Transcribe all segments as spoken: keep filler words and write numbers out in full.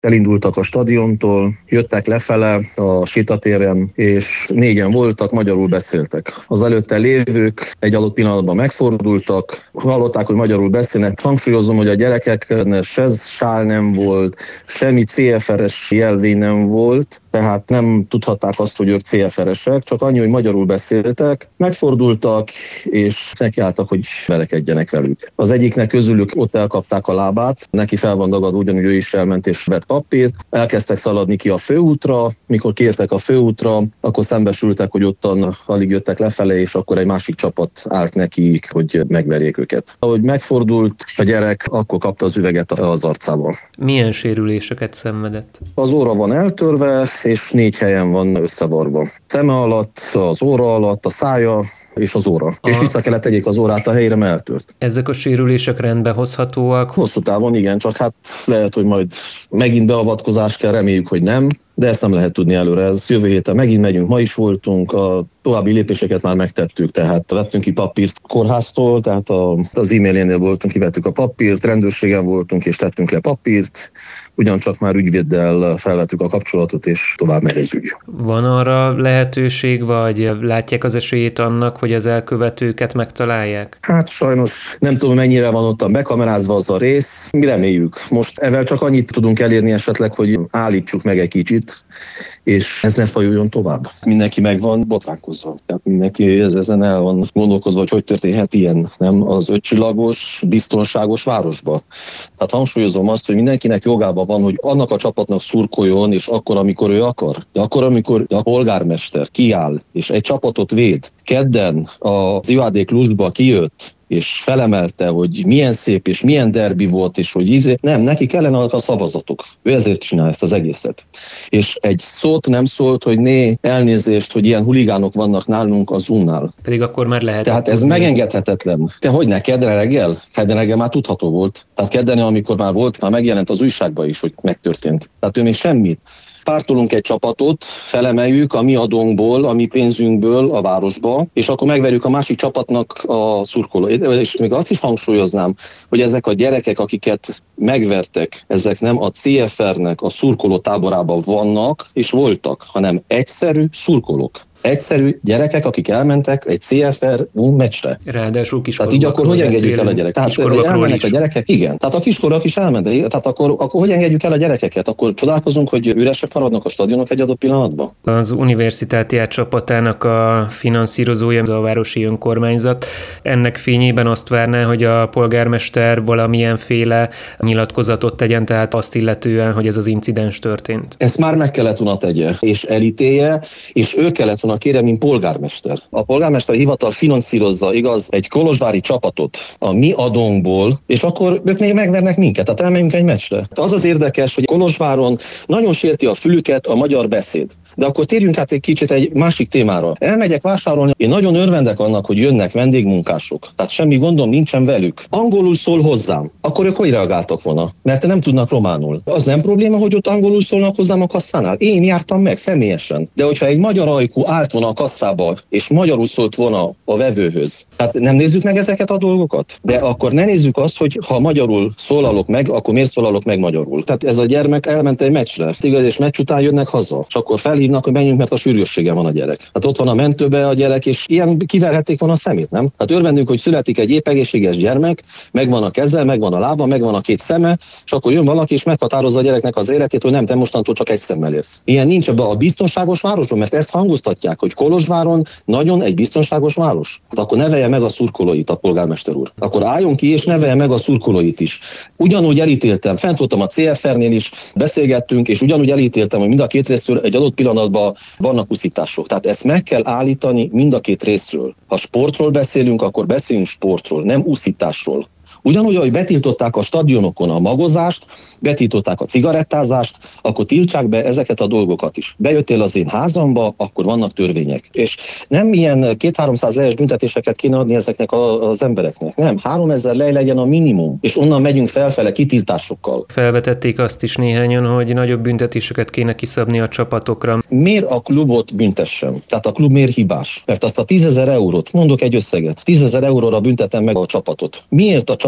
elindultak a stadiontól, jöttek lefele a sétatéren, és négyen voltak, magyarul beszéltek. Az előtte lévők egy adott pillanatban megfordultak, hallották, hogy magyarul beszélnek. Hangsúlyozom, hogy a gyerekeknek se sál nem volt, semmi cé ef er-es jelvény nem volt, tehát nem tudhatták azt, hogy ők cé ef er-esek, csak annyi, hogy magyarul beszéltek, megfordultak, és nekiálltak, hogy verekedjenek velük. Az egyiknek közülük ott elkapták a lábát, neki fel van dagadva, ugyanúgy ő is elment és vett papírt, elkezdtek szaladni ki a főútra, mikor kiértek a főútra, akkor szembesültek, hogy ottan alig jöttek lefele, és akkor egy másik csapat állt nekik, hogy megverjék őket. Ahogy megfordult a gyerek, akkor kapta az üveget az arcával. Milyen sérüléseket szenvedett? Az óra van eltörve, és négy helyen van összevarva. Szeme alatt, az óra alatt, a szája és az óra. Aha. És vissza kellett tegyék az órát a helyre, mert eltört. Ezek a sérülések rendbe hozhatóak? Hosszú távon igen, csak hát lehet, hogy majd megint beavatkozás kell, reméljük, hogy nem. De ezt nem lehet tudni előre. Ez jövő héten megint megyünk, ma is voltunk, a további lépéseket már megtettük, tehát vettünk ki papírt kórháztól, tehát a, az e-mailénél voltunk, kivettük a papírt, rendőrségen voltunk és tettünk le papírt, ugyancsak már ügyvéddel felvettük a kapcsolatot, és tovább megy az ügy. Van arra lehetőség, vagy látják az esélyét annak, hogy az elkövetőket megtalálják? Hát sajnos nem tudom, mennyire van ottan bekamerázva az a rész. Mi reméljük. Most ezzel csak annyit tudunk elérni esetleg, hogy állítsuk meg egy kicsit, és ez ne fajuljon tovább. Mindenki meg van botránkozva. Tehát mindenki ezen el van gondolkozva, hogy hogy történhet ilyen, nem az ötcsillagos, biztonságos városba. Tehát hangsúlyozom azt, hogy mindenkinek jogában van, hogy annak a csapatnak szurkoljon, és akkor, amikor ő akar. De akkor, amikor a polgármester kiáll, és egy csapatot véd, kedden az i á dé Klubba kijött, és felemelte, hogy milyen szép és milyen derbi volt, és hogy ízé. Nem, neki kellene a szavazatok. Ő ezért csinál ezt az egészet. És egy szót nem szólt, hogy né, elnézést, hogy ilyen huligánok vannak nálunk az Unnál. Pedig akkor már lehet. Tehát ez tudni. Megengedhetetlen. De hogy ne, kedden reggel? Kedden reggel már tudható volt. Tehát kedden, amikor már volt, már megjelent az újságban is, hogy megtörtént. Tehát ő még semmit. Pártolunk egy csapatot, felemeljük a mi adónkból, a mi pénzünkből a városba, és akkor megverjük a másik csapatnak a szurkolóit. És még azt is hangsúlyoznám, hogy ezek a gyerekek, akiket megvertek, ezek nem a cé ef er-nek a szurkoló táborában vannak és voltak, hanem egyszerű szurkolók. Egyszerű gyerekek, akik elmentek egy cé ef er meccsre. Ráadásul kiskorúakról. Tehát így akkor hogy engedjük el a gyerekeket? Tehát elmennek a gyerekek, igen. Tehát a kiskorúak is elmentek. Tehát akkor, akkor hogy engedjük el a gyerekeket? Akkor csodálkozunk, hogy üresek maradnak a stadionok egy adott pillanatban? Az Universitátea csapatának a finanszírozója a városi önkormányzat. Ennek fényében azt várná, hogy a polgármester valamilyenféle nyilatkozatot tegyen, tehát azt illetően, hogy ez az incidens történt. Ezt már meg kellett volna tegye, és elítélje, és ő kellett volna kérem, mint polgármester. A polgármester hivatal finanszírozza, igaz, egy kolozsvári csapatot a mi adónkból, és akkor ők még megvernek minket, tehát elmegyünk egy meccsre. Az az érdekes, hogy Kolozsváron nagyon sérti a fülüket a magyar beszéd. De akkor térjünk át egy kicsit egy másik témára. Elmegyek vásárolni, én nagyon örvendek annak, hogy jönnek vendégmunkások. Tehát semmi gondom nincsen velük. Angolul szól hozzám. Akkor ők hogy reagáltak volna? Mert nem tudnak románul. Az nem probléma, hogy ott angolul szólnak hozzám a kasszánál. Én jártam meg személyesen. De hogyha egy magyar ajkú állt volna a kasszába, és magyarul szólt volna a vevőhöz, tehát nem nézzük meg ezeket a dolgokat? De akkor ne nézzük azt, hogy ha magyarul szólalok meg, akkor miért szólalok meg magyarul? Tehát ez a gyermek elment egy meccsre. Igaz, és meccs után jönnek haza. És akkor felhívnak, hogy menjünk, mert a sürgőssége van a gyerek. Hát ott van a mentőbe a gyerek, és ilyen kiverhették volna a szemét, nem? Hát örvendünk, hogy születik egy épp egészséges gyermek, megvan a keze, megvan a lába, megvan a két szeme, és akkor jön valaki, és meghatározza a gyereknek az életét, hogy nem, te mostantól csak egy szemmel élsz. Ilyen nincs ebben a biztonságos városban, mert ezt hangoztatják, hogy Kolozsváron nagyon egy biztonságos város. Hát akkor nevelje meg a szurkolóit a polgármester úr. Akkor álljon ki, és nevelje meg a szurkolóit is. Ugyanúgy elítéltem, fent voltam a cé ef er-nél is, beszélgettünk, és ugyanúgy elítéltem, hogy mind a két részről egy adott pillanatban vannak uszítások. Tehát ezt meg kell állítani mind a két részről. Ha sportról beszélünk, akkor beszéljünk sportról, nem uszításról. Ugyanúgy, ahogy betiltották a stadionokon a magozást, betiltották a cigarettázást, akkor tiltsák be ezeket a dolgokat is. Bejöttél az én házamba, akkor vannak törvények. És nem ilyen két-háromszáz lejes büntetéseket kéne adni ezeknek a, az embereknek. Nem, háromezer lej legyen a minimum, és onnan megyünk felfele kitiltásokkal. Felvetették azt is néhányan, hogy nagyobb büntetéseket kéne kiszabni a csapatokra. Miért a klubot büntessem? Tehát a klub miért hibás? Mert azt a tízezer eurót, mondok egy összeget, tízezer euróra büntetem meg a csapatot. Miért a csapat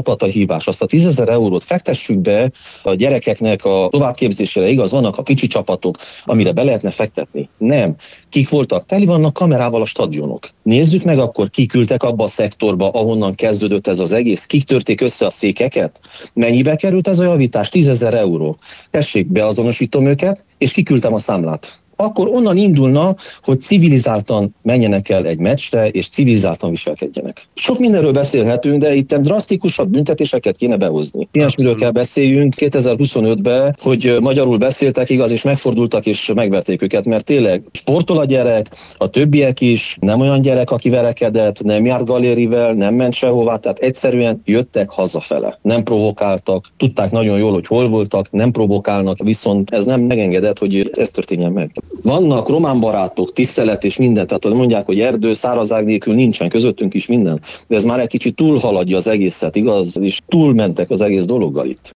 csapatahívás, azt a tízezer eurót fektessük be a gyerekeknek a továbbképzésére, igaz, vannak a kicsi csapatok, amire be lehetne fektetni. Nem. Kik voltak? Teli vannak kamerával a stadionok. Nézzük meg akkor, kik ültek abba a szektorba, ahonnan kezdődött ez az egész, kik törték össze a székeket, mennyibe került ez a javítás? tízezer euró. Tessék, beazonosítom őket, és kiküldtem a számlát. Akkor onnan indulna, hogy civilizáltan menjenek el egy meccsre, és civilizáltan viselkedjenek. Sok mindenről beszélhetünk, de itt drasztikusabb büntetéseket kéne behozni. Ilyesmiről kell beszéljünk kétezer-huszonötben, hogy magyarul beszéltek, igaz, és megfordultak, és megverték őket, mert tényleg sportol a gyerek, a többiek is, nem olyan gyerek, aki verekedett, nem járt galérivel, nem ment sehová, tehát egyszerűen jöttek hazafele. Nem provokáltak, tudták nagyon jól, hogy hol voltak, nem provokálnak, viszont ez nem megengedett, hogy ez történjen meg. Vannak román barátok, tisztelet és minden, tehát mondják, hogy erdő, szárazág nélkül nincsen, közöttünk is minden, de ez már egy kicsit túlhaladja az egészet, igaz? És túlmentek az egész dologgal itt.